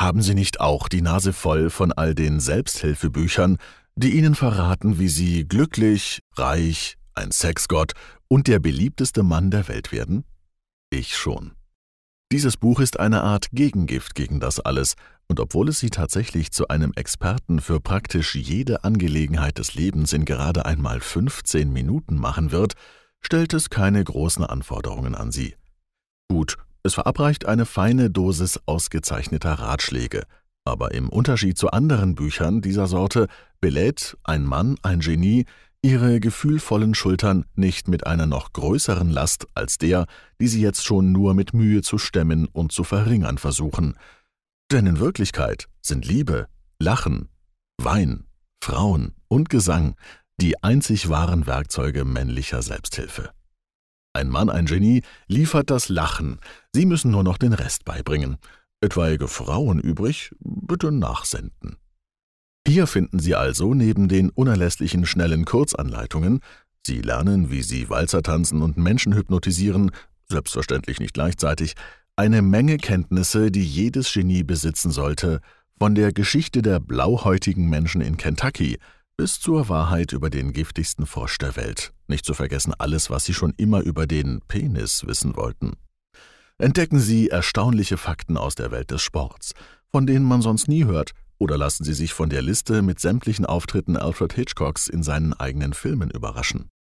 Haben Sie nicht auch die Nase voll von all den Selbsthilfebüchern, die Ihnen verraten, wie Sie glücklich, reich, ein Sexgott und der beliebteste Mann der Welt werden? Ich schon. Dieses Buch ist eine Art Gegengift gegen das alles, und obwohl es Sie tatsächlich zu einem Experten für praktisch jede Angelegenheit des Lebens in gerade einmal 15 Minuten machen wird, stellt es keine großen Anforderungen an Sie. Gut, es verabreicht eine feine Dosis ausgezeichneter Ratschläge, aber im Unterschied zu anderen Büchern dieser Sorte belädt Ein Mann, ein Genie Ihre gefühlvollen Schultern nicht mit einer noch größeren Last als der, die Sie jetzt schon nur mit Mühe zu stemmen und zu verringern versuchen. Denn in Wirklichkeit sind Liebe, Lachen, Wein, Frauen und Gesang die einzig wahren Werkzeuge männlicher Selbsthilfe. Ein Mann, ein Genie liefert das Lachen, Sie müssen nur noch den Rest beibringen. Etwaige Frauen übrig, bitte nachsenden. Hier finden Sie also neben den unerlässlichen schnellen Kurzanleitungen, Sie lernen, wie Sie Walzer tanzen und Menschen hypnotisieren, selbstverständlich nicht gleichzeitig, eine Menge Kenntnisse, die jedes Genie besitzen sollte, von der Geschichte der blauhäutigen Menschen in Kentucky bis zur Wahrheit über den giftigsten Frosch der Welt, nicht zu vergessen alles, was Sie schon immer über den Penis wissen wollten. Entdecken Sie erstaunliche Fakten aus der Welt des Sports, von denen man sonst nie hört, oder lassen Sie sich von der Liste mit sämtlichen Auftritten Alfred Hitchcocks in seinen eigenen Filmen überraschen.